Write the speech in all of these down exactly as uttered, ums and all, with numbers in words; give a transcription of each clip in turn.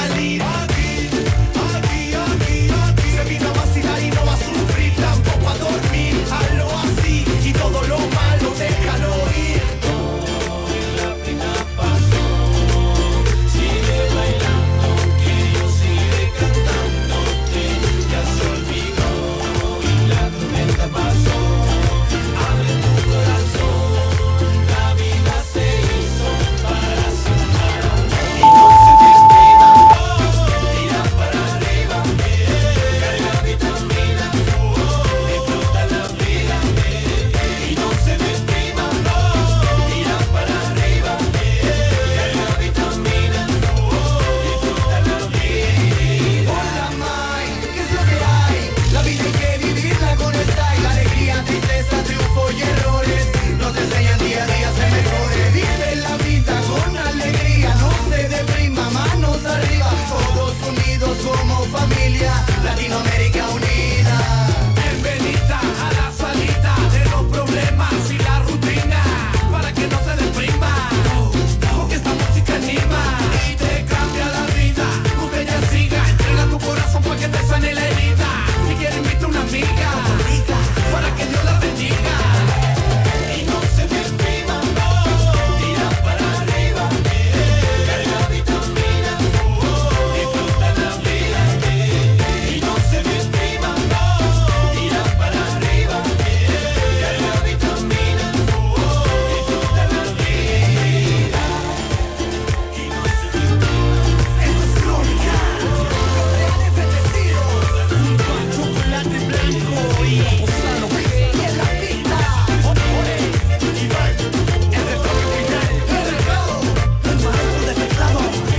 salir. Aquí, aquí, aquí, aquí. Se vino a vacilar y no va a sufrir, tampoco a dormir. Hazlo así y todo lo malo déjalo ir. Hoy la pena pasó, sigue bailando, que yo sigue cantándote. Ya se olvidó y la tormenta pasó. Abre tu corazón, la vida se hizo para siempre. Y no se deprima, tira para arriba, carga vitaminas, disfruta la vida. Y no se deprima, tira para arriba, carga vitaminas, disfruta la vida. Hola Mike, ¿qué es lo que hay? La vida hay que vivirla con style, alegría, tristeza, triunfo y errores. Nos enseñan día a día a ser mejores. Vive la vida con alegría, no se deprima, manos arriba. Todos unidos como familia, Latinoamérica unida. Bienvenida a la salida de los problemas y la rutina, para que no se deprima, porque esta música anima y te cambia la vida. Usted ya siga, entrega tu corazón para que te sane la herida. Si quiere invita a una amiga, para que Dios la bendiga. Y no se deprima, tira para arriba, carga vitaminas, disfruta la vida. Y no se deprima, tira para arriba, carga vitaminas, disfruta la vida. Y no se deprima. Esto es crónica, los reales bendecidos, junto a chocolate blanco y Osano G en la pista. Ole, Iván, el retoque final, el recado, el maestro de teclado.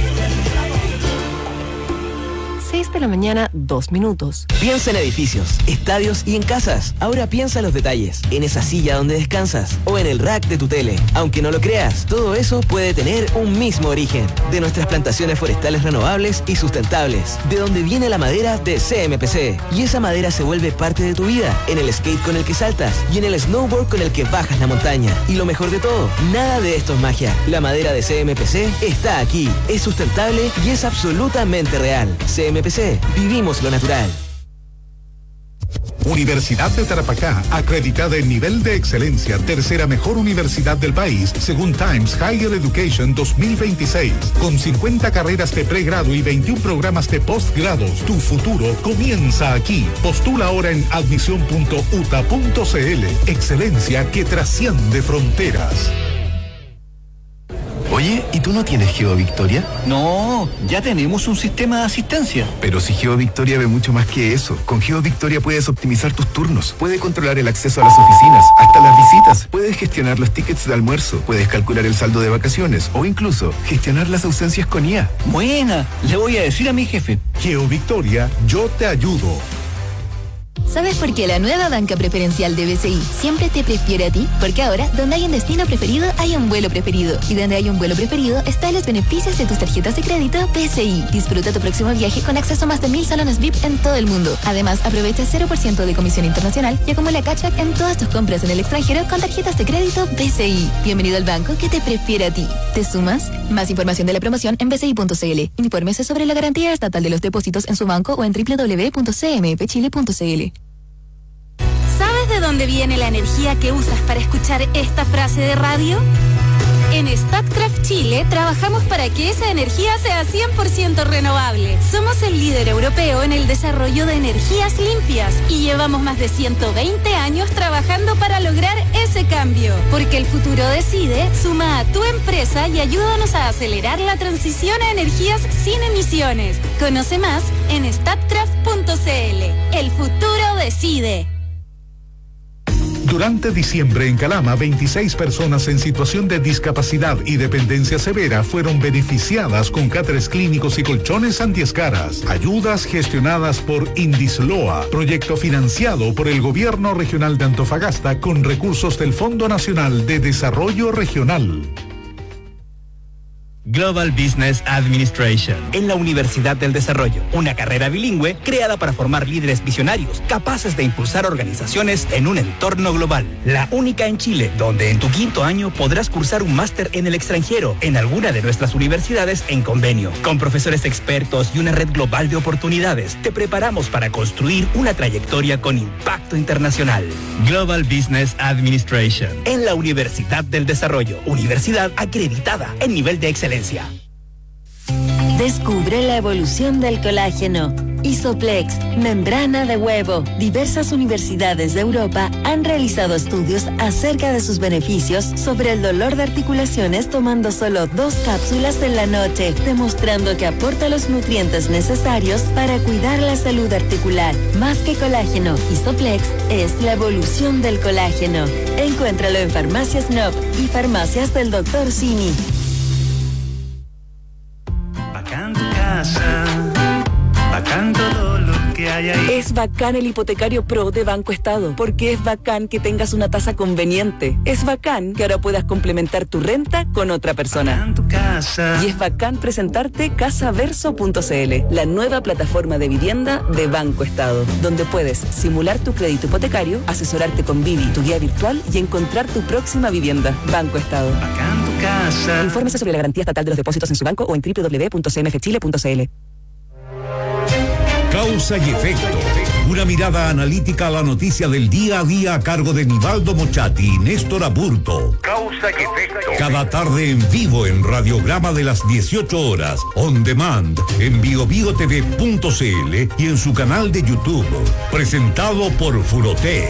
seis de la mañana, dos minutos. Piensa en edificios, estadios y en casas. Ahora piensa en los detalles, en esa silla donde descansas o en el rack de tu tele. Aunque no lo creas, todo eso puede tener un mismo origen. De nuestras plantaciones forestales renovables y sustentables. De donde viene la madera de C M P C. Y esa madera se vuelve parte de tu vida, en el skate con el que saltas y en el snowboard con el que bajas la montaña. Y lo mejor de todo, nada de esto es magia. La madera de C M P C está aquí, es sustentable y es absolutamente real. C M P C, vivimos lo natural. Universidad de Tarapacá, acreditada en nivel de excelencia, tercera mejor universidad del país, según Times Higher Education dos mil veintiséis. Con cincuenta carreras de pregrado y veintiún programas de postgrado, tu futuro comienza aquí. Postula ahora en admisión punto u t a punto c l. Excelencia que trasciende fronteras. Oye, ¿y tú no tienes GeoVictoria? No, ya tenemos un sistema de asistencia. Pero si GeoVictoria ve mucho más que eso. Con GeoVictoria puedes optimizar tus turnos, puedes controlar el acceso a las oficinas, hasta las visitas, puedes gestionar los tickets de almuerzo, puedes calcular el saldo de vacaciones o incluso gestionar las ausencias con I A. Buena, le voy a decir a mi jefe. GeoVictoria, yo te ayudo. ¿Sabes por qué la nueva banca preferencial de B C I siempre te prefiere a ti? Porque ahora, donde hay un destino preferido, hay un vuelo preferido. Y donde hay un vuelo preferido, están los beneficios de tus tarjetas de crédito B C I. Disfruta tu próximo viaje con acceso a más de mil salones V I P en todo el mundo. Además, aprovecha cero por ciento de comisión internacional y acumula cashback en todas tus compras en el extranjero con tarjetas de crédito B C I. Bienvenido al banco que te prefiere a ti. ¿Te sumas? Más información de la promoción en b c i punto c l. Infórmese sobre la garantía estatal de los depósitos en su banco o en w w w punto c m p chile punto c l. ¿Sabes de dónde viene la energía que usas para escuchar esta frase de radio? En Statkraft Chile trabajamos para que esa energía sea cien por ciento renovable. Somos el líder europeo en el desarrollo de energías limpias y llevamos más de ciento veinte años trabajando para lograr ese cambio. Porque el futuro decide, suma a tu empresa y ayúdanos a acelerar la transición a energías sin emisiones. Conoce más en statkraft punto c l. El futuro decide. Durante diciembre en Calama, veintiséis personas en situación de discapacidad y dependencia severa fueron beneficiadas con cáteres clínicos y colchones antiescaras. Ayudas gestionadas por Indisloa, proyecto financiado por el Gobierno Regional de Antofagasta con recursos del Fondo Nacional de Desarrollo Regional. Global Business Administration en la Universidad del Desarrollo, una carrera bilingüe creada para formar líderes visionarios capaces de impulsar organizaciones en un entorno global. La única en Chile, donde en tu quinto año podrás cursar un máster en el extranjero en alguna de nuestras universidades en convenio. Con profesores expertos y una red global de oportunidades, te preparamos para construir una trayectoria con impacto internacional. Global Business Administration en la Universidad del Desarrollo, universidad acreditada en nivel de excelencia. Descubre la evolución del colágeno. Isoplex, membrana de huevo. Diversas universidades de Europa han realizado estudios acerca de sus beneficios sobre el dolor de articulaciones tomando solo dos cápsulas en la noche, demostrando que aporta los nutrientes necesarios para cuidar la salud articular. Más que colágeno, Isoplex es la evolución del colágeno. Encuéntralo en Farmacias N O P y Farmacias del doctor Simi. Bacán tu casa, bacán todo lo que hay ahí. Es bacán el hipotecario Pro de Banco Estado, porque es bacán que tengas una tasa conveniente. Es bacán que ahora puedas complementar tu renta con otra persona. Bacán tu casa. Y es bacán presentarte casaverso punto c l, la nueva plataforma de vivienda de Banco Estado, donde puedes simular tu crédito hipotecario, asesorarte con Vivi, tu guía virtual, y encontrar tu próxima vivienda. Banco Estado. Bacán tu casa. Infórmese sobre la garantía estatal de los depósitos en su banco o en doble u doble u doble u punto c m f chile punto c l. Causa y efecto. Una mirada analítica a la noticia del día a día a cargo de Nivaldo Mochati y Néstor Aburto. Causa y efecto. Cada tarde en vivo en Radiograma de las dieciocho horas. On demand en bio bio t v punto c l y en su canal de YouTube. Presentado por Furotec.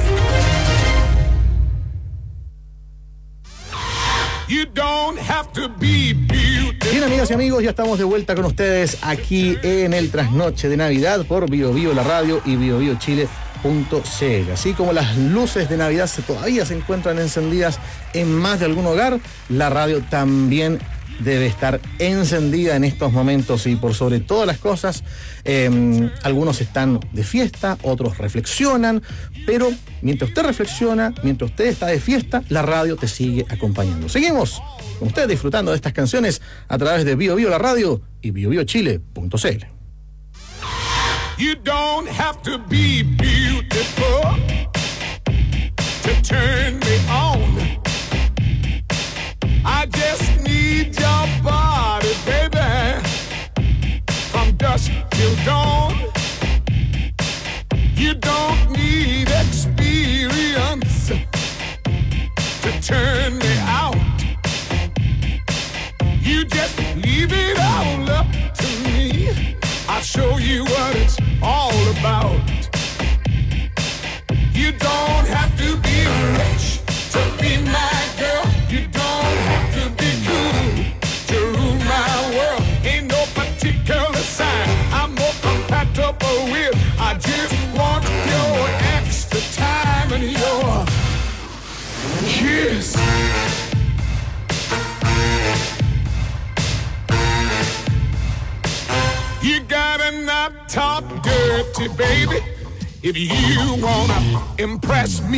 You don't have to be beautiful. Bien, amigas y amigos, ya estamos de vuelta con ustedes aquí en el Trasnoche de Navidad por Bio Bio la radio y bio bio chile punto c l. Así como las luces de Navidad se, todavía se encuentran encendidas en más de algún hogar, la radio también debe estar encendida en estos momentos y por sobre todas las cosas, eh, algunos están de fiesta, otros reflexionan, pero mientras usted reflexiona, mientras usted está de fiesta, la radio te sigue acompañando. Seguimos con usted disfrutando de estas canciones a través de Bio Bio la radio y bio bio chile punto c l. You don't have to be beautiful to turn me on. I just need your body, baby, from dusk till dawn. You don't need experience to turn me out. You just leave it all up to me. I'll show you what it's all about. You don't have to be rich to be my girl. You don't have to be cool to rule my world. Ain't no particular sign I'm more compatible with. I just want your extra time and your kiss. You gotta not talk dirty, baby, if you wanna impress me.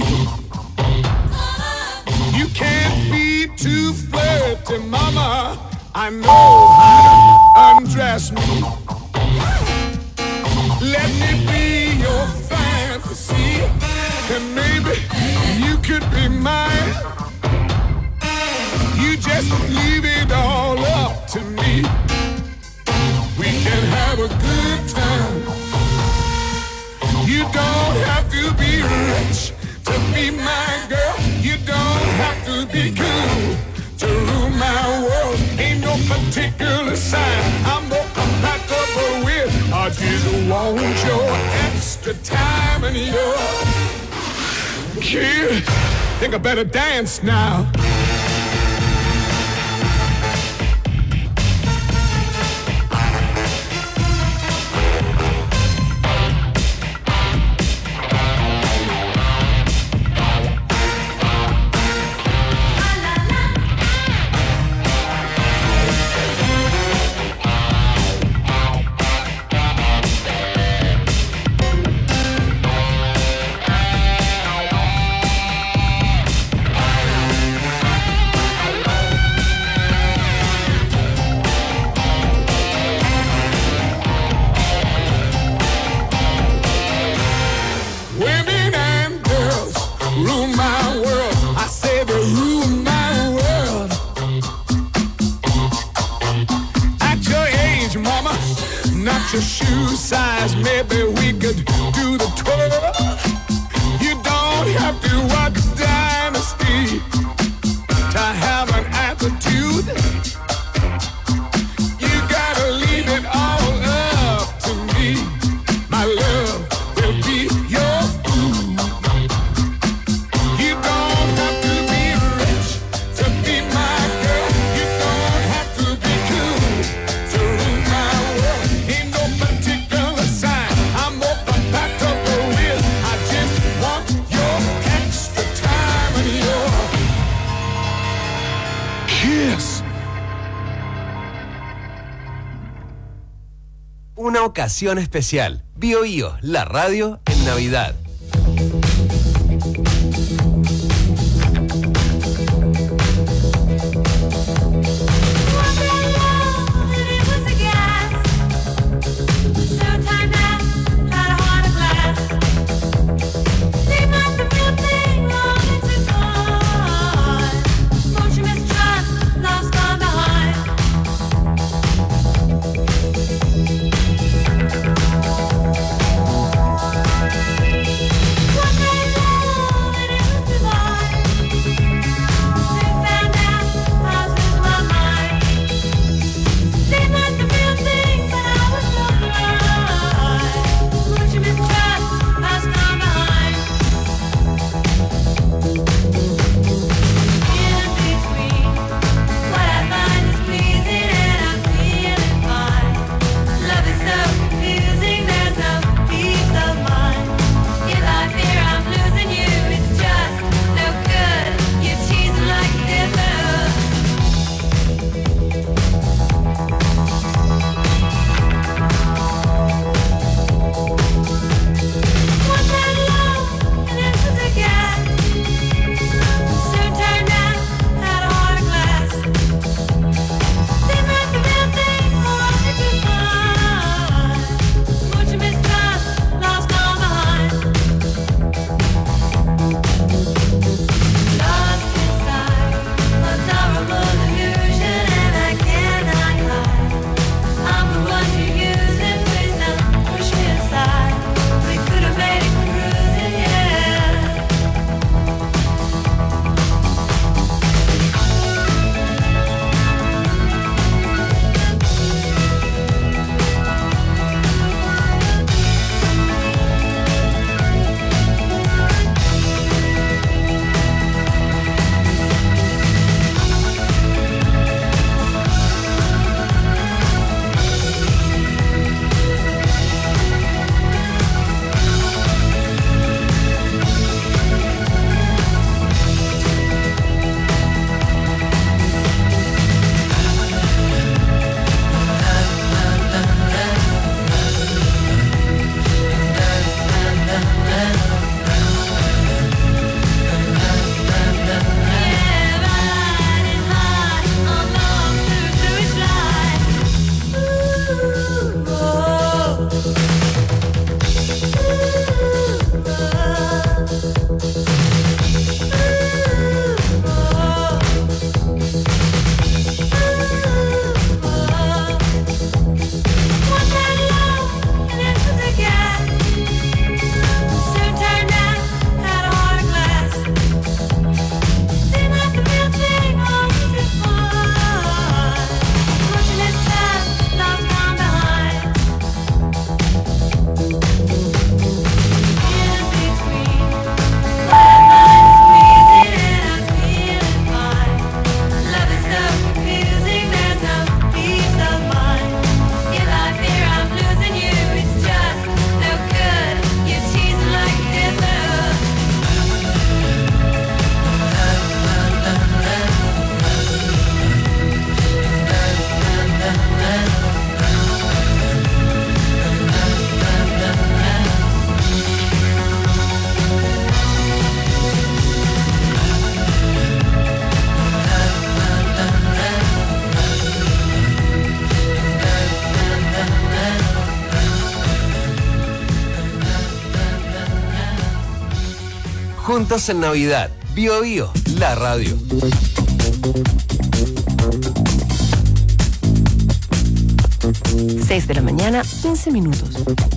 You can't be too flirty, mama. I know how to undress me. Let me be your fantasy, and maybe you could be mine. You just leave it all up to me. We can have a good time. You don't have to be rich to be my girl. You don't have to be cool to rule my world. Ain't no particular sign I'm more compatible with. I just want your extra time and your kid. Think I better dance now. not your shoe size. Maybe we could do the twirl. You don't have to watch Dynasty to have an attitude. You gotta leave it all up to me. My love will be your food. You don't have to be rich to be my girl. You don't have to be cool to rule my world. Ain't no particular sign I'm more compatible with. I just want your extra time and your kiss. Una ocasión especial. Bio Bio, la radio en Navidad. Juntos en Navidad. Bio Bio, la radio. seis de la mañana, quince minutos.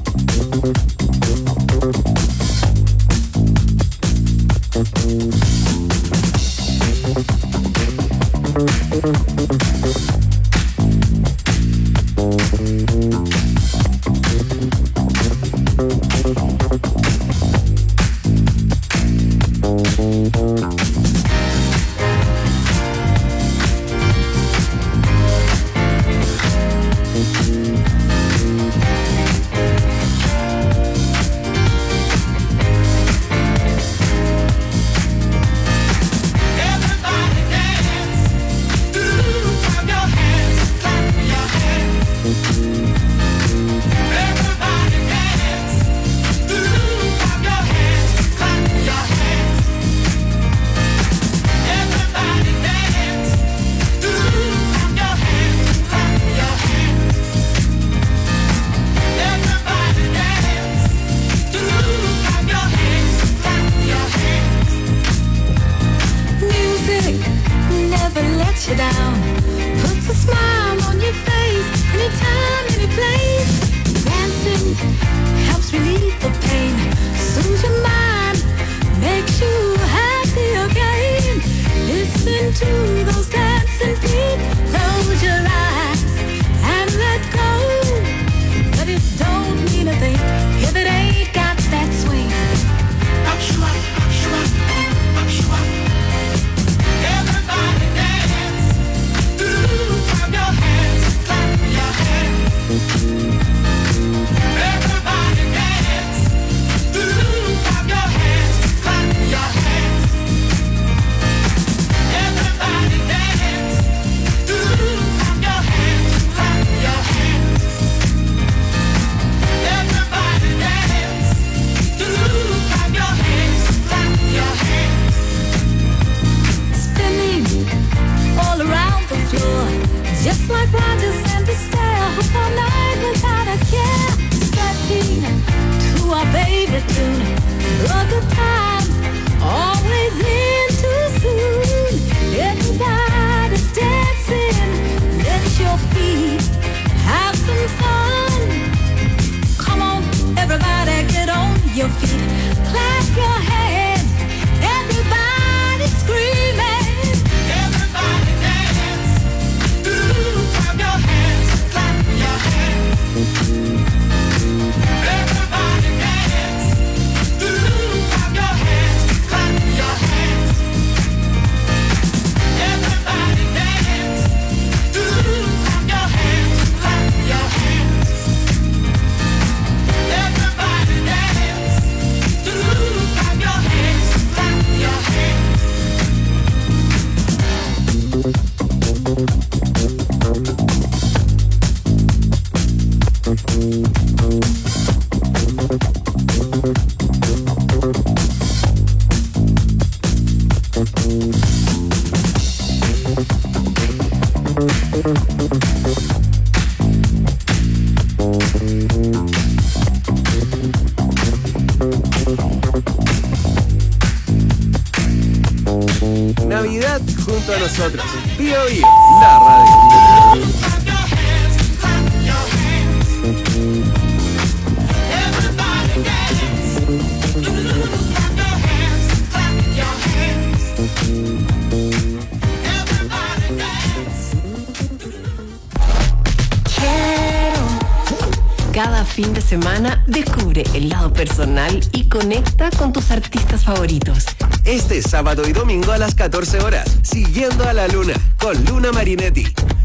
Navidad junto a nosotros. Bio Bio, la radio. Cada fin de semana descubre el lado personal y conecta con tus artistas favoritos. Este sábado y domingo a las catorce horas, Siguiendo a la Luna, con Luna Marinetti.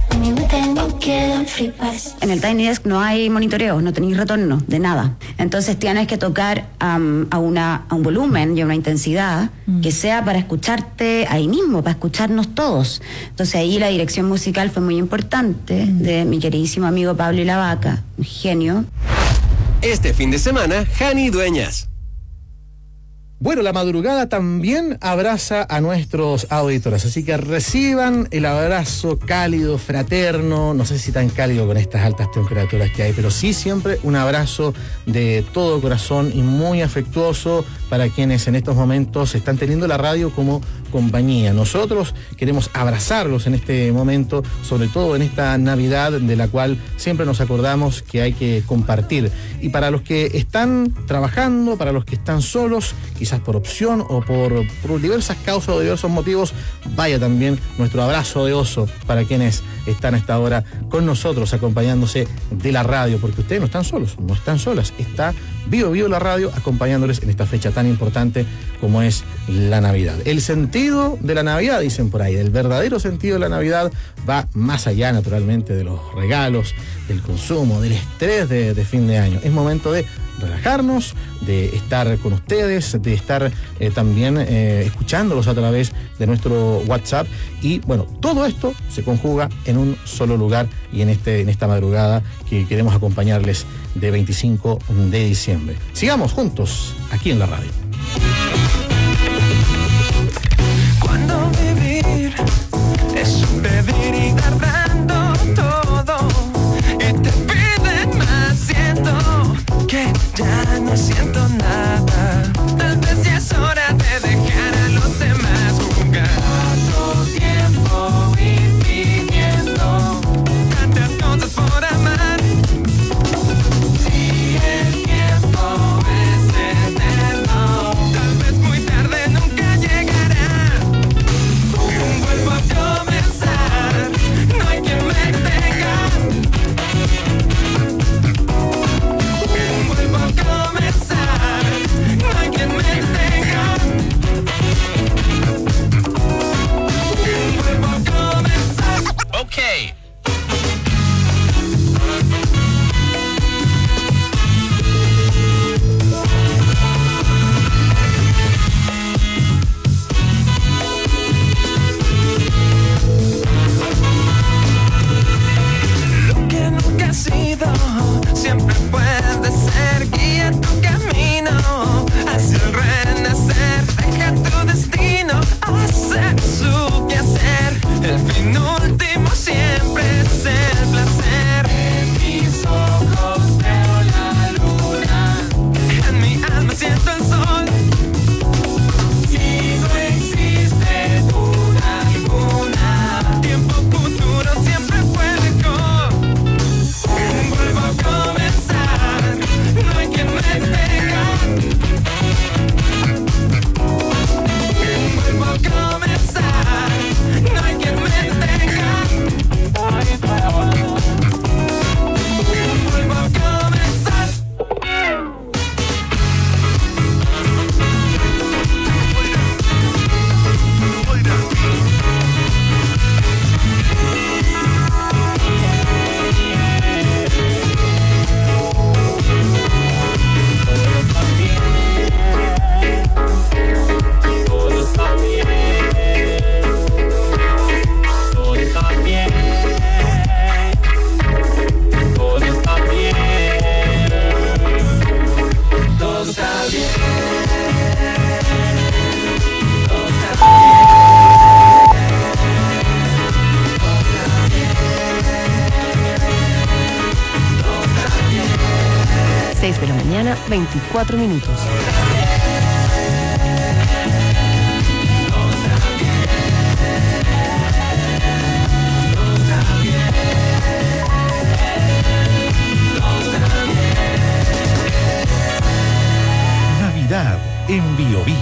En el Tiny Desk no hay monitoreo, no tenéis retorno de nada. Entonces tienes que tocar um, a, una, a un volumen y a una intensidad mm. que sea para escucharte ahí mismo, para escucharnos todos. Entonces ahí la dirección musical fue muy importante mm. de mi queridísimo amigo Pablo y la Vaca, un genio. Este fin de semana, Jani Dueñas. Bueno, la madrugada también abraza a nuestros auditores, así que reciban el abrazo cálido, fraterno, no sé si tan cálido con estas altas temperaturas que hay, pero sí siempre un abrazo de todo corazón y muy afectuoso para quienes en estos momentos están teniendo la radio como compañía. Nosotros queremos abrazarlos en este momento, sobre todo en esta Navidad de la cual siempre nos acordamos que hay que compartir. Y para los que están trabajando, para los que están solos, quizás por opción o por, por diversas causas o diversos motivos, vaya también nuestro abrazo de oso para quienes están a esta hora con nosotros acompañándose de la radio, porque ustedes no están solos, no están solas, está Bio Bio la radio acompañándoles en esta fecha tan importante como es la Navidad. El sentido de la Navidad, dicen por ahí, el verdadero sentido de la Navidad va más allá naturalmente de los regalos, del consumo, del estrés de, de fin de año. Es momento de relajarnos, de estar con ustedes, de estar eh, también eh, escuchándolos a través de nuestro WhatsApp y bueno, todo esto se conjuga en un solo lugar y en, este, en esta madrugada que queremos acompañarles de veinticinco de diciembre. Sigamos juntos aquí en la radio. Cuando vivir es un pedir y dar dando todo y te piden más, siento que ya no siento nada. Tal vez ya es hora de dejar a los demás jugar. Tanto tiempo viviendo tantas cosas por amar. Si el tiempo es eterno, tal vez muy tarde nunca llegará. Vuelvo a comenzar, no hay quien me detenga. Vuelvo a comenzar, no hay quien me detenga. Vuelvo a comenzar. Okay. Lo que nunca has sido siempre puede ser. Guía tu camino hacia el renacer. Deja tu destino hacer su quehacer. El fin último siempre es el placer. En mis ojos veo la luna, en mi alma siento el sol. Si no existe duda alguna, tiempo futuro siempre fue mejor. Vuelvo a comenzar, no hay quien me detenga. Vuelvo a comenzar, no hay quien me detenga. Vuelvo a comenzar. Todo está bien, todo está bien, todo está bien, todo está bien, todo está seis de la mañana, veinticuatro minutos. Navidad en Bio Bio.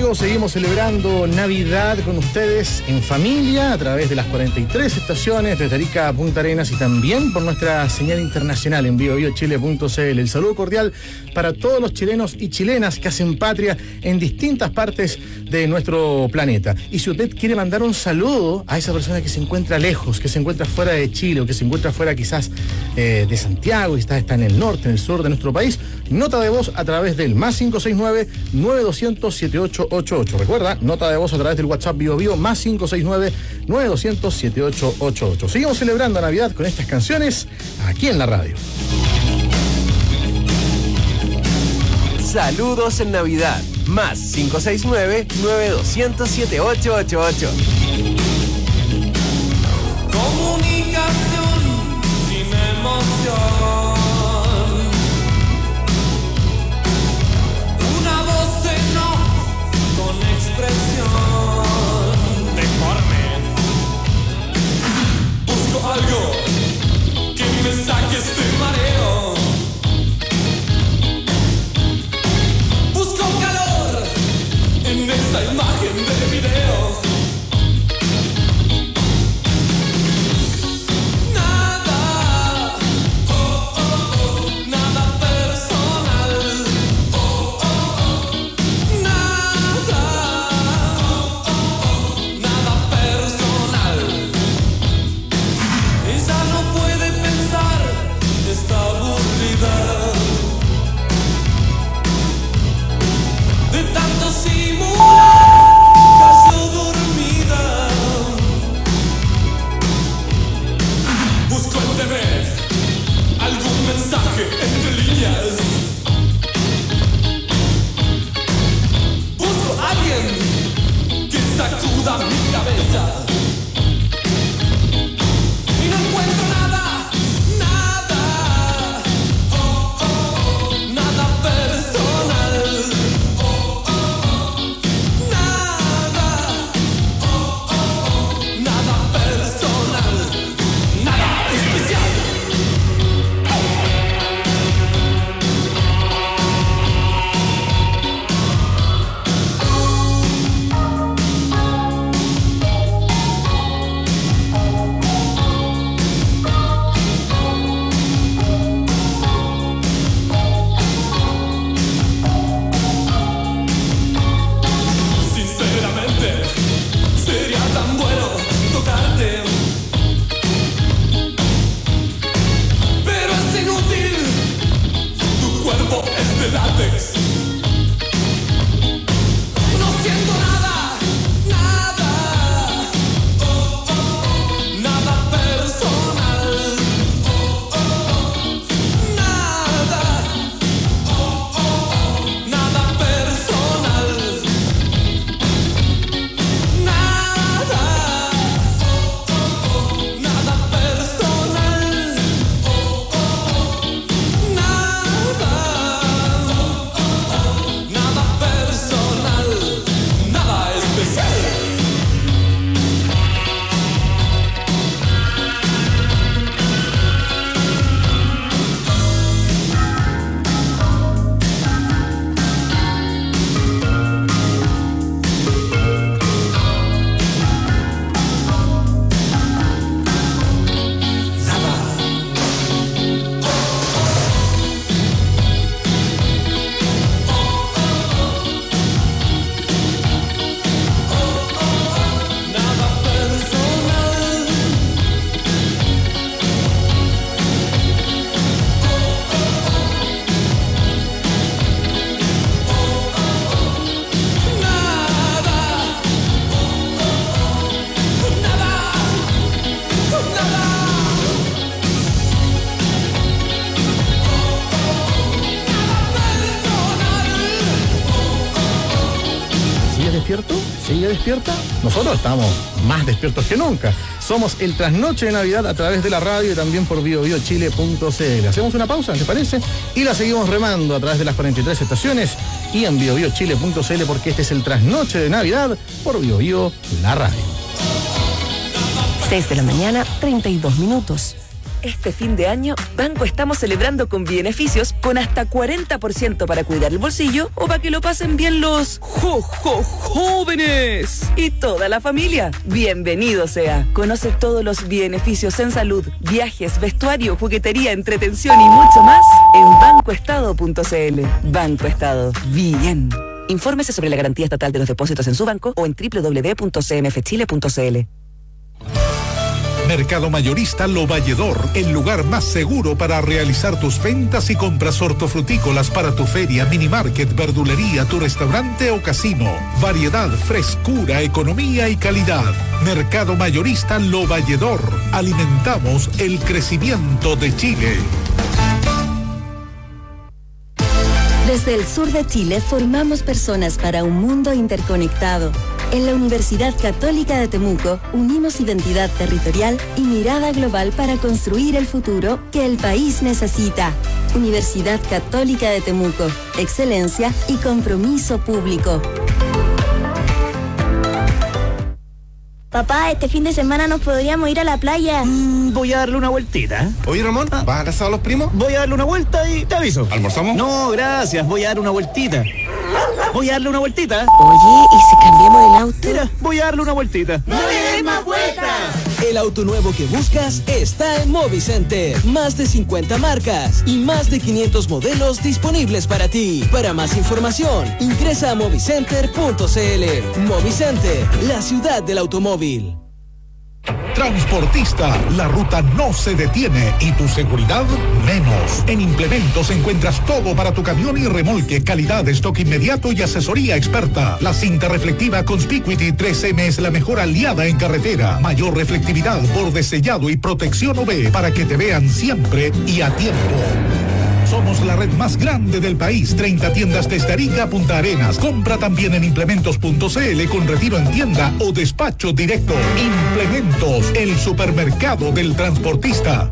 Amigo, seguimos celebrando Navidad con ustedes en familia a través de las cuarenta y tres estaciones desde Arica a Punta Arenas y también por nuestra señal internacional en bio bio chile punto c l. El saludo cordial para todos los chilenos y chilenas que hacen patria en distintas partes de nuestro planeta. Y si usted quiere mandar un saludo a esa persona que se encuentra lejos, que se encuentra fuera de Chile o que se encuentra fuera quizás eh, de Santiago, quizás está en el norte, en el sur de nuestro país, nota de voz a través del más cinco seis nueve, nueve dos cero cero, siete ocho ocho ocho. Recuerda, nota de voz a través del WhatsApp Bio Bio más cinco seis nueve, nueve dos cero cero, siete ocho ocho ocho. Seguimos celebrando Navidad con estas canciones aquí en la radio. Saludos en Navidad. Más cinco seis nueve, nueve dos cero cero, siete ocho ocho ocho. Comunicación sin emoción. Una voz en off con expresión deforme. Busco algo que me saque este mareo. Busco calor en esa imagen de video. Entre líneas busco a alguien que sacuda mi cabeza y no encuentro nada, nada, oh, oh, oh, nada personal, oh, oh, oh, nada, oh, oh, oh, nada personal, nada especial. Látex. No siento nada, nada, oh, oh, oh, nada personal, oh, oh, oh, nada, oh, oh, oh, nada personal, nada, oh, oh, oh, nada personal, oh, oh, oh, nada. Nada personal, nada especial. ¿Despierto? ¿Sigue despierta? Nosotros estamos más despiertos que nunca. Somos el Trasnoche de Navidad a través de la radio y también por bio bio chile punto c l. Hacemos una pausa, ¿te parece? Y la seguimos remando a través de las cuarenta y tres estaciones y en bio bio chile punto c l porque este es el Trasnoche de Navidad por Bio Bio, la radio. seis de la mañana, treinta y dos minutos. Este fin de año, Banco estamos celebrando con beneficios con hasta cuarenta por ciento para cuidar el bolsillo o para que lo pasen bien los jo, jo, jóvenes y toda la familia. Bienvenido sea. Conoce todos los beneficios en salud, viajes, vestuario, juguetería, entretención y mucho más en banco estado punto c l. Banco Estado. Bien. Infórmese sobre la garantía estatal de los depósitos en su banco o en doble u doble u doble u punto c m f chile punto c l. Mercado Mayorista Lo Valledor, el lugar más seguro para realizar tus ventas y compras hortofrutícolas para tu feria, mini market, verdulería, tu restaurante o casino. Variedad, frescura, economía y calidad. Mercado Mayorista Lo Valledor. Alimentamos el crecimiento de Chile. Desde el sur de Chile formamos personas para un mundo interconectado. En la Universidad Católica de Temuco unimos identidad territorial y mirada global para construir el futuro que el país necesita. Universidad Católica de Temuco, excelencia y compromiso público. Papá, este fin de semana nos podríamos ir a la playa. Mm, voy a darle una vueltita. Oye, Ramón, ¿vas a casar a los primos? Voy a darle una vuelta y te aviso. ¿Almorzamos? No, gracias, voy a darle una vueltita. Voy a darle una vueltita. Oye, ¿y si cambiamos el auto? Mira, voy a darle una vueltita. ¡No le des más vueltas! El auto nuevo que buscas está en Movicenter. Más de cincuenta marcas y más de quinientos modelos disponibles para ti. Para más información, ingresa a movicenter punto c l. Movicenter, la ciudad del automóvil. Transportista, la ruta no se detiene y tu seguridad menos. En Implementos encuentras todo para tu camión y remolque, calidad, stock inmediato y asesoría experta. La cinta reflectiva Conspicuity tres eme es la mejor aliada en carretera. Mayor reflectividad, borde sellado y protección U V para que te vean siempre y a tiempo. Somos la red más grande del país, treinta tiendas desde Arica a Punta Arenas. Compra también en implementos punto c l con retiro en tienda o despacho directo. Implementos, el supermercado del transportista.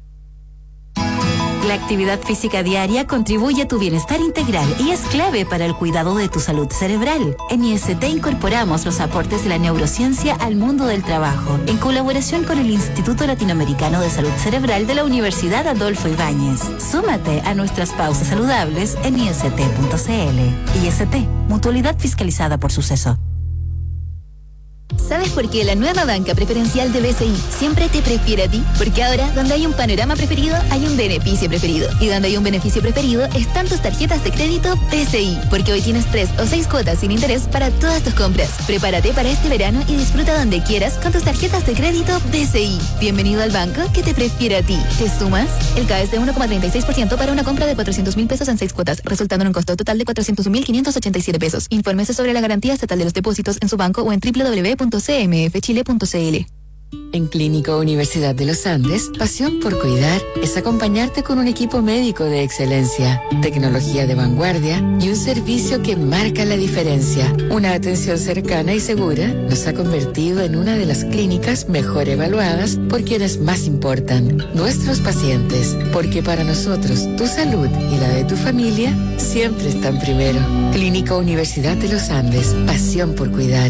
La actividad física diaria contribuye a tu bienestar integral y es clave para el cuidado de tu salud cerebral. En I S T incorporamos los aportes de la neurociencia al mundo del trabajo, en colaboración con el Instituto Latinoamericano de Salud Cerebral de la Universidad Adolfo Ibáñez. Súmate a nuestras pausas saludables en i s t punto c l. I S T, mutualidad fiscalizada por Suceso. ¿Sabes por qué la nueva banca preferencial de B C I siempre te prefiere a ti? Porque ahora, donde hay un panorama preferido, hay un beneficio preferido. Y donde hay un beneficio preferido, están tus tarjetas de crédito B C I. Porque hoy tienes tres o seis cuotas sin interés para todas tus compras. Prepárate para este verano y disfruta donde quieras con tus tarjetas de crédito B C I. Bienvenido al banco que te prefiere a ti. ¿Te sumas? El K es de uno coma treinta y seis por ciento para una compra de cuatrocientos mil pesos en seis cuotas, resultando en un costo total de cuatrocientos mil quinientos ochenta y siete pesos. Infórmese sobre la garantía estatal de los depósitos en su banco o en doble u doble u doble u punto c m f chile punto c l. En Clínico Universidad de los Andes, pasión por cuidar es acompañarte con un equipo médico de excelencia, tecnología de vanguardia y un servicio que marca la diferencia. Una atención cercana y segura nos ha convertido en una de las clínicas mejor evaluadas por quienes más importan, nuestros pacientes, porque para nosotros tu salud y la de tu familia siempre están primero. Clínico Universidad de los Andes, pasión por cuidar.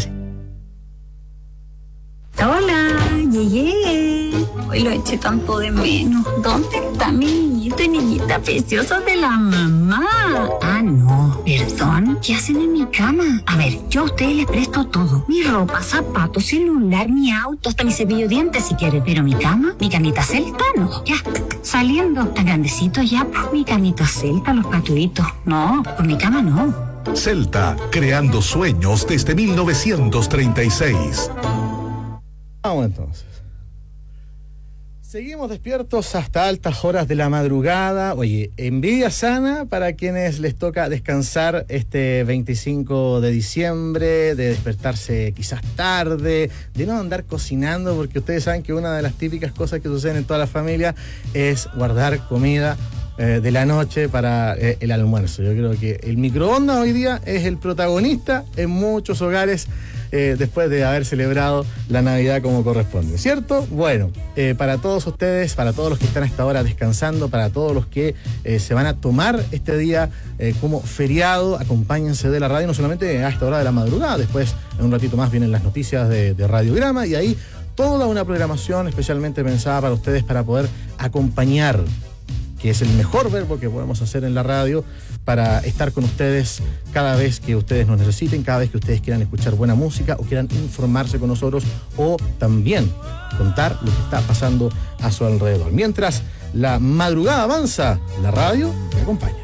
Hola, llegué. Hoy lo eché tanto de menos. ¿Dónde está mi niñito y niñita preciosa de la mamá? Ah, no, perdón. ¿Qué hacen en mi cama? A ver, yo a ustedes les presto todo. Mi ropa, zapatos, celular, mi auto, hasta mi cepillo de dientes si quieren. Pero mi cama, mi camita celta, no. Ya, saliendo. Tan grandecito ya, pues mi camita celta, los patuitos. No, con mi cama no. Celta, creando sueños desde mil novecientos treinta y seis. Vamos entonces. Seguimos despiertos hasta altas horas de la madrugada. Oye, envidia sana para quienes les toca descansar este veinticinco de diciembre, de despertarse quizás tarde, de no andar cocinando, porque ustedes saben que una de las típicas cosas que suceden en toda la familia es guardar comida eh, de la noche para eh, el almuerzo. Yo creo que el microondas hoy día es el protagonista en muchos hogares. Eh, después de haber celebrado la Navidad como corresponde, ¿cierto? Bueno, eh, para todos ustedes, para todos los que están a esta hora descansando, para todos los que eh, se van a tomar este día eh, como feriado, acompáñense de la radio, no solamente a esta hora de la madrugada, después en un ratito más vienen las noticias de, de Radiograma y ahí toda una programación especialmente pensada para ustedes para poder acompañar, que es el mejor verbo que podemos hacer en la radio, para estar con ustedes cada vez que ustedes nos necesiten, cada vez que ustedes quieran escuchar buena música o quieran informarse con nosotros o también contar lo que está pasando a su alrededor. Mientras la madrugada avanza, la radio te acompaña.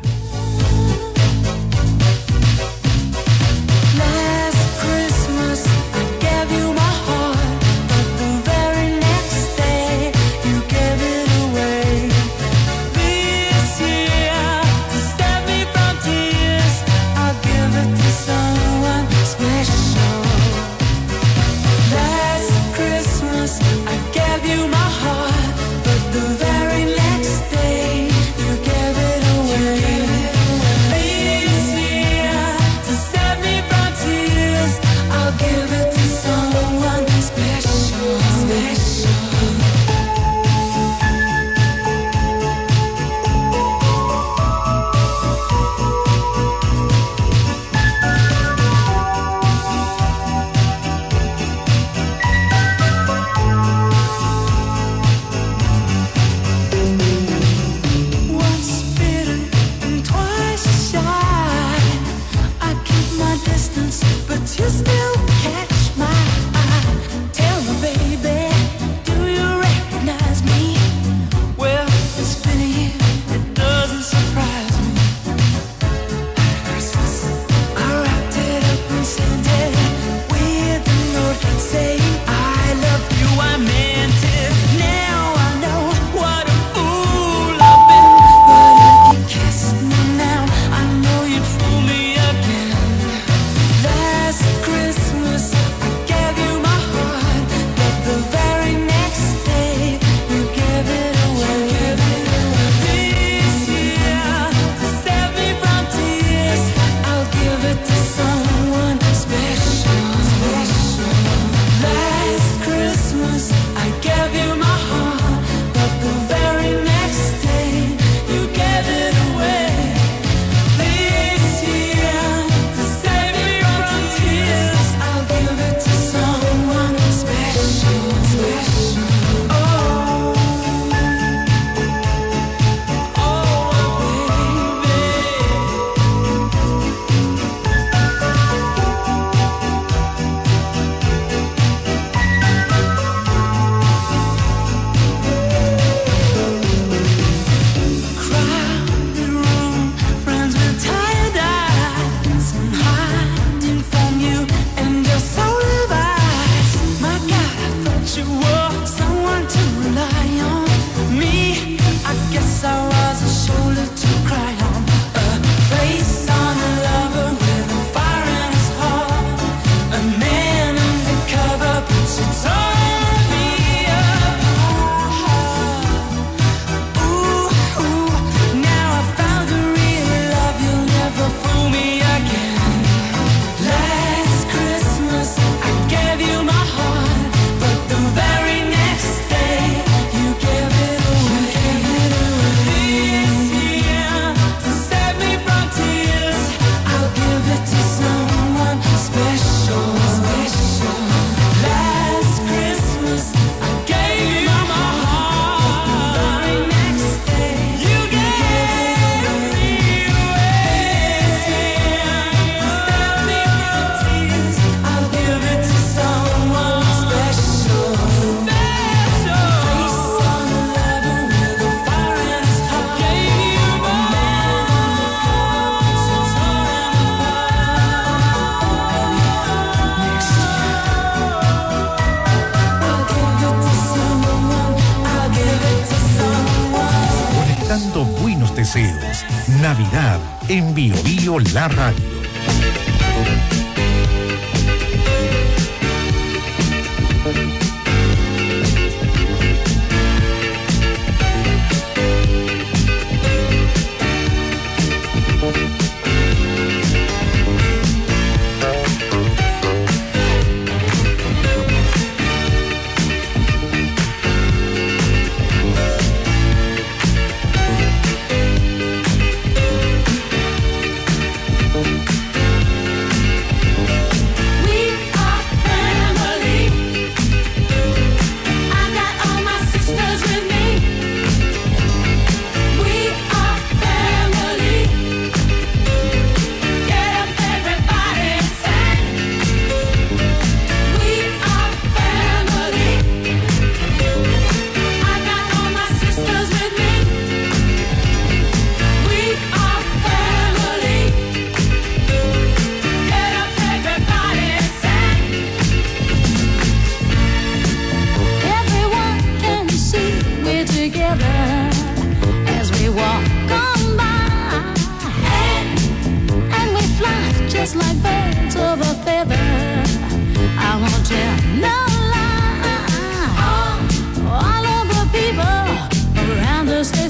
Deseos. Navidad en Bio Bio La Radio.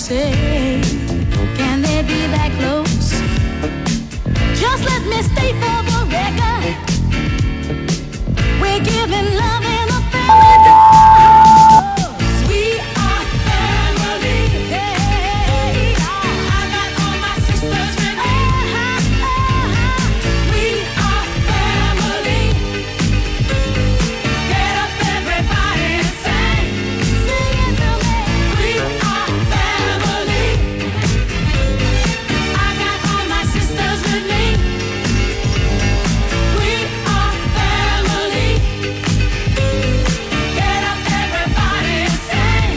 say, can they be that close? Just let me state for the record, we're giving love in a family dose. We are family. Hey, I got all my sisters with me. We are family. Get up, everybody, and sing. Sing it to me. We are family. I got all my sisters with me. We are family. Get up, everybody, and sing.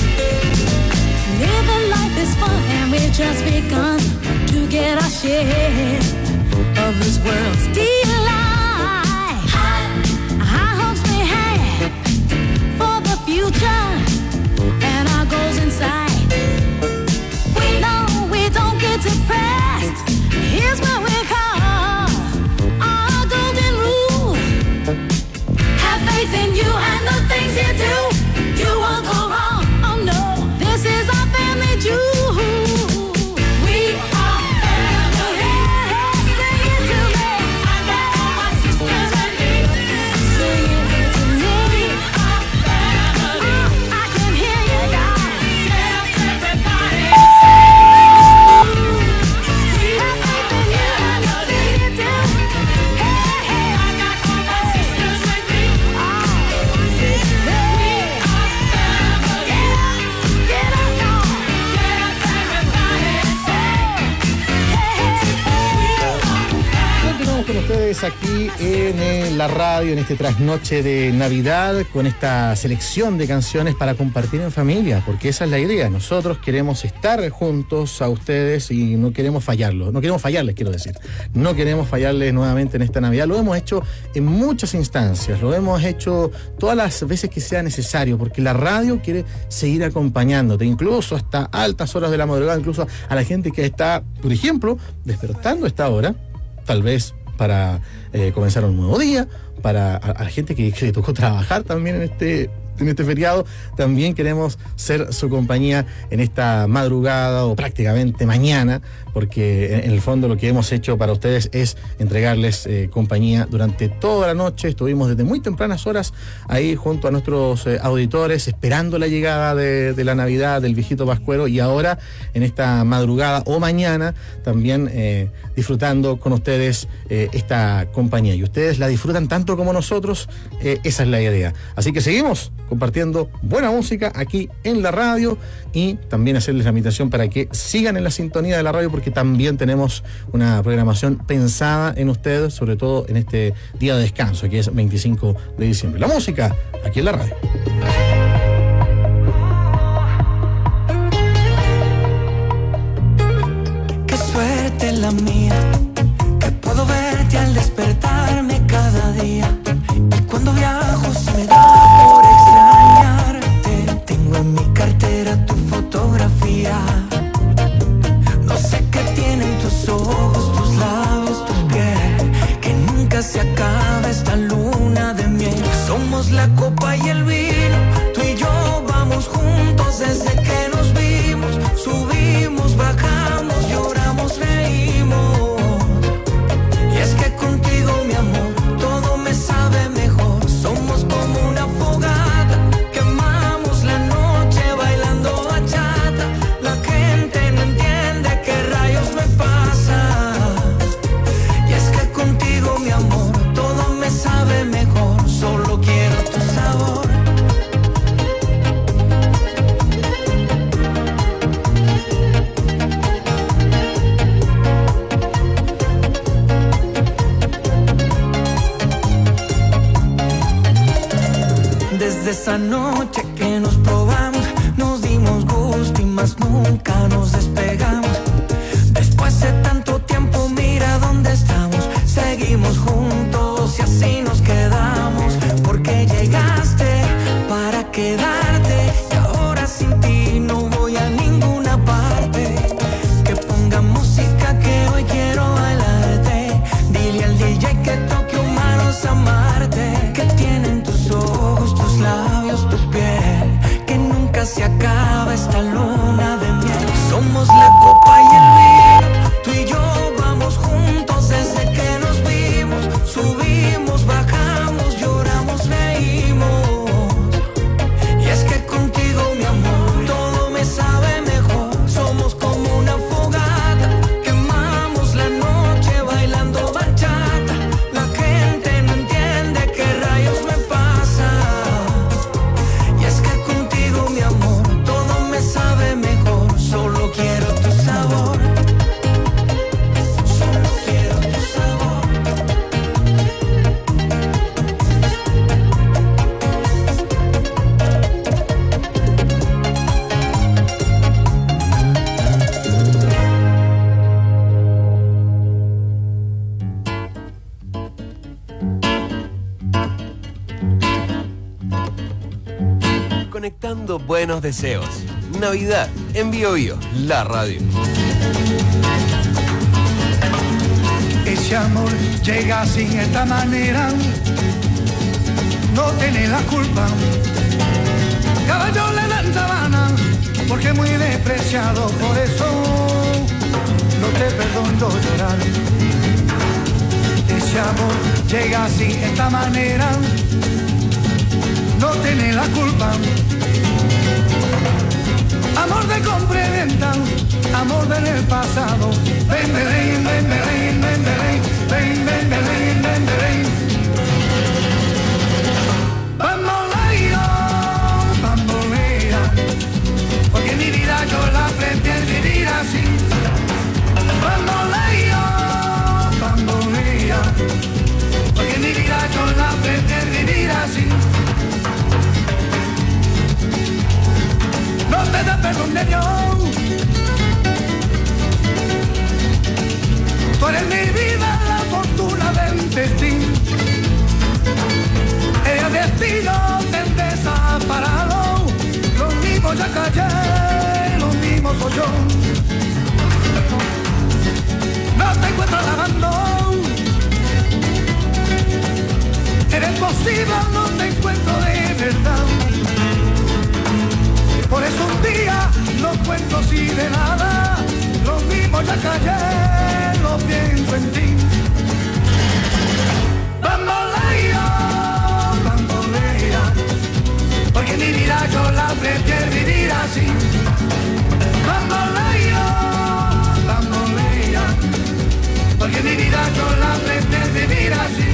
Living life is fun, and we've just begun to get our share of this world's delight. High hopes we have for the future and our goals in sight. We know we don't get depressed. Here's what we call our golden rule. Have faith in you and the things you do. You won't go wrong. Oh no, this is our family jewel. We are family. Sing it to me. I got all my sisters with me. Sing it to me. We are family. I can hear you, guys. Get up, everybody. Have faith in you and the things you do. Hey, hey, I got all my sisters with me. Oh, we are family. Get up, y'all. Get up, everybody. Continuamos con ustedes aquí en eh, la radio, en este trasnoche de Navidad, con esta selección de canciones para compartir en familia, porque esa es la idea. Nosotros queremos estar juntos a ustedes y no queremos fallarlos, no queremos fallarles, quiero decir. No queremos fallarles nuevamente en esta Navidad. Lo hemos hecho en muchas instancias, lo hemos hecho todas las veces que sea necesario, porque la radio quiere seguir acompañándote, incluso hasta altas horas de la madrugada, incluso a la gente que está, por ejemplo, despertando a esta hora, tal vez para eh, comenzar un nuevo día, para a, a la gente que, que le tocó trabajar también en este, en este feriado. También queremos ser su compañía en esta madrugada o prácticamente mañana, porque en, en el fondo lo que hemos hecho para ustedes es entregarles eh, compañía durante toda la noche. Estuvimos desde muy tempranas horas ahí junto a nuestros eh, auditores, esperando la llegada de, de la Navidad, del viejito pascuero, y ahora en esta madrugada o mañana también eh, disfrutando con ustedes eh, esta compañía. Y ustedes la disfrutan tanto como nosotros, eh, esa es la idea. Así que seguimos compartiendo buena música aquí en la radio, y también hacerles la invitación para que sigan en la sintonía de la radio, porque también tenemos una programación pensada en ustedes, sobre todo en este día de descanso, que es veinticinco de diciembre. La música aquí en la radio. Qué suerte la mía, que puedo verte al despertarme cada día. Y cuando viajo se me da por extrañarte. Tengo en mi cartera tu fotografía. No sé qué tienen tus ojos, tus labios, tu piel, que nunca se acaba esta luna de miel. Somos la copa y el vino, tú y yo vamos juntos desde que nos vimos. Subimos, bajamos, lloramos, reímos. Y es que contigo, mi amor, todo me sabe mejor. Somos como una fogata, quemamos la noche bailando bachata. La gente no entiende qué rayos me pasa. Y es que contigo, mi amor, todo me sabe mejor. Solo quiero tu sabor. Desde esa noche que nos probamos, nos dimos gusto y más nunca nos despegamos. Después de tanto tiempo, mira dónde estamos. Seguimos juntos y así nos quedamos. Porque llegaste para quedarte, y ahora sin ti no voy a ninguna parte. Que ponga música que hoy quiero bailarte. Dile al D J que toque humanos amarte. Que tienen tus ojos, tus labios, tu piel, que nunca se acaba esta luna de miel. conectando buenos deseos. Navidad en Bio Bio, la radio. Ese amor llega así de esta manera, no tiene la culpa. Caballo le dan sabana, porque es muy despreciado, por eso no te perdono llorar. Ese amor llega así de esta manera, no tiene la culpa. Amor de compra y venta, amor del pasado. Ven, ven, ven, ven, ven, ven, ven, ven, ven, ven, ven, ven. Bamboleo, bambolea, porque mi vida yo la prefiero vivir así. Bamboleo, bambolea, porque mi vida yo la prefiero vivir así. No te da perdón de Dios. Tú eres mi vida, la fortuna del destino. El destino te desaparado. Lo mismo ya callé, lo mismo soy yo. No te encuentro lavando. Eres posible, no te encuentro de verdad. Por eso un día no cuento así de nada. Lo mismo ya callé, lo pienso en ti. Bambolea, bambolea, porque mi vida yo la prefiero vivir así. Bambolea, bambolea, porque mi vida yo la prefiero vivir así.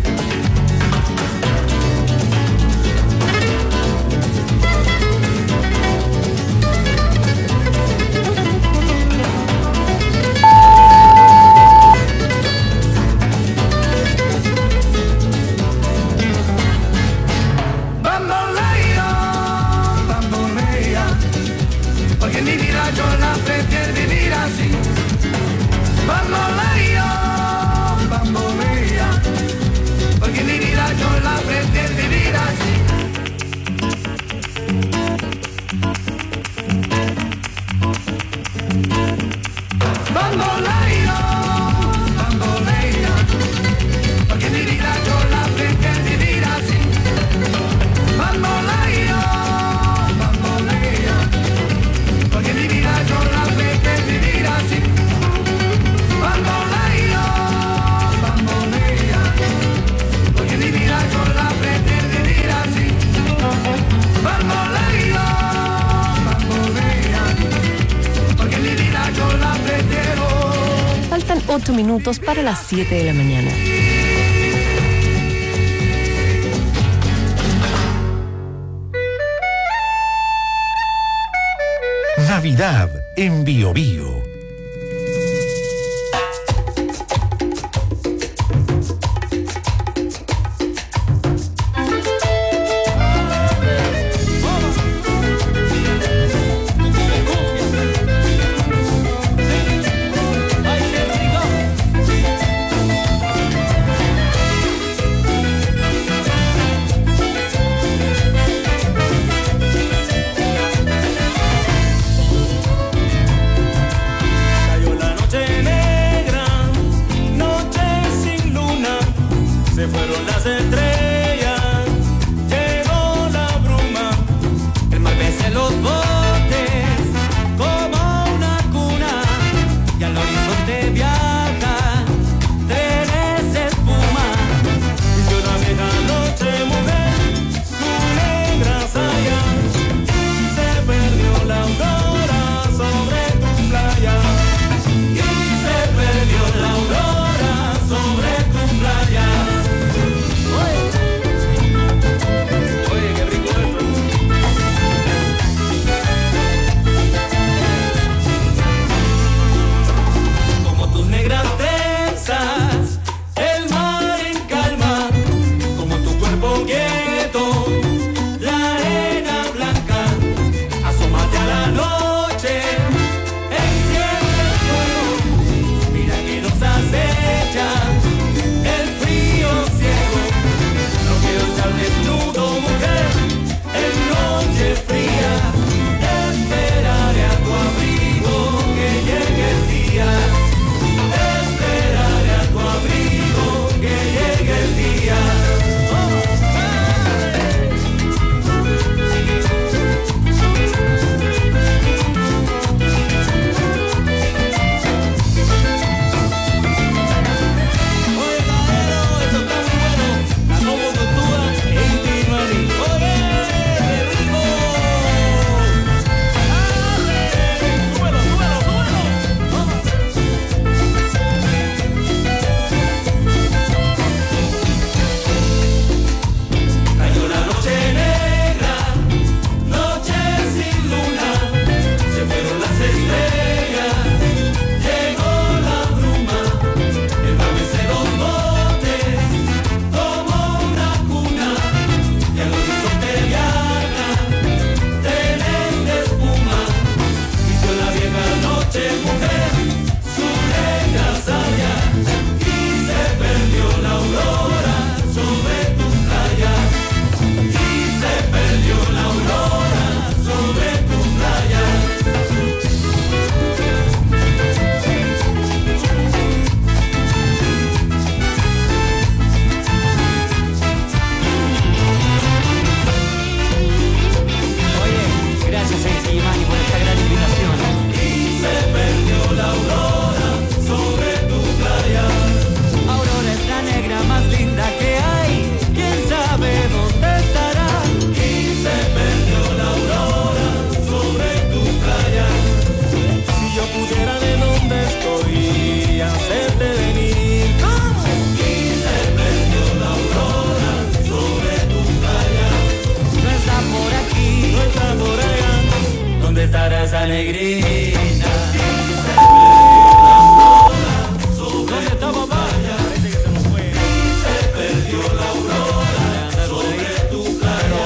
Mi vida yo la prefiero vivir así. Bambolea, bambolea, porque mi vida yo la prefiero vivir así. Bambolea, bambolea, porque mi vida yo la prefiero vivir así. Bambolea, bambolea, porque mi vida yo la prefiero vivir así. Bambolea, bambolea, porque mi vida yo la prefiero vivir así. Bambolea, bambolea, porque mi vida yo la prefiero. Faltan ocho minutos para las siete de la mañana. Navidad en Bio Bio. negrina. ¿Dónde está papá? Parece que se nos fue. Se perdió la aurora sobre tu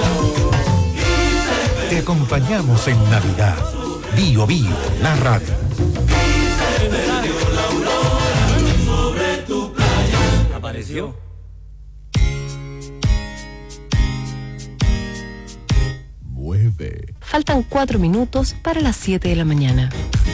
playa. Te acompañamos en Navidad. Bio Bio, la radio. Se perdió la aurora sobre tu playa. ¿Apareció? Mueve. Faltan cuatro minutos para las siete de la mañana.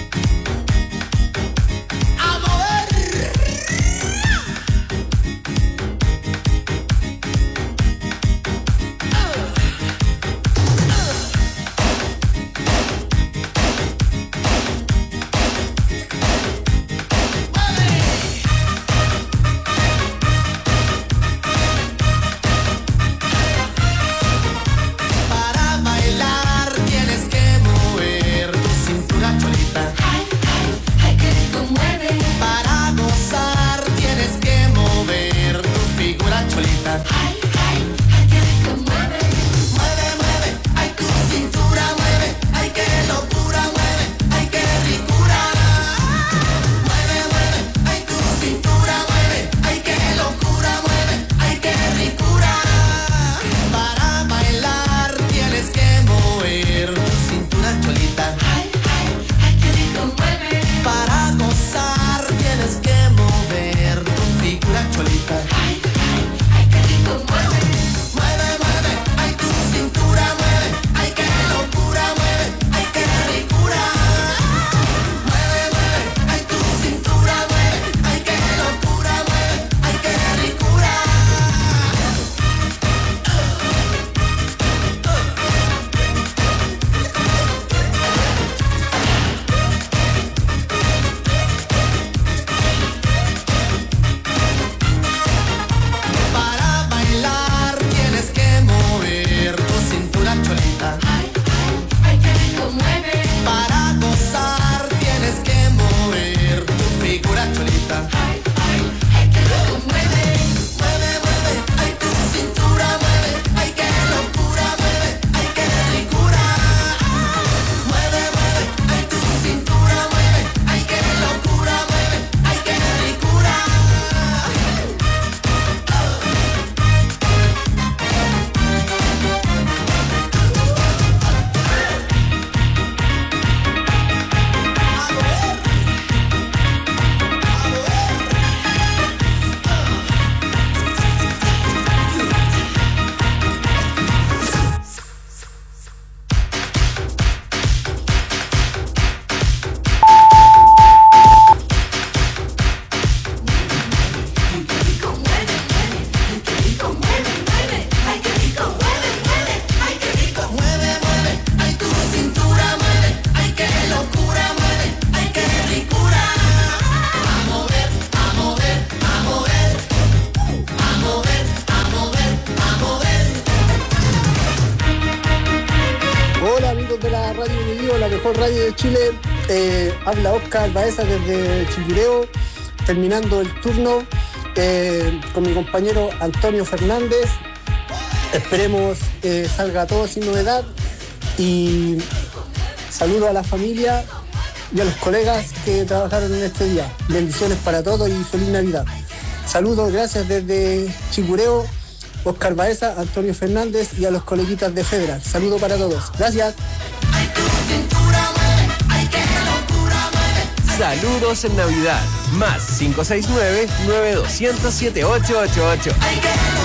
Radio de Chile, eh, habla Oscar Baeza desde Chillureo, terminando el turno eh, con mi compañero Antonio Fernández. Esperemos eh, salga todo sin novedad y saludo a la familia y a los colegas que trabajaron en este día. Bendiciones para todos y feliz Navidad. Saludos, gracias desde Chillureo, Oscar Baeza, Antonio Fernández y a los coleguitas de Federal. Saludo para todos. Gracias. Saludos en Navidad. Más cinco seis nueve, nueve dos cero, siete ocho ocho ocho.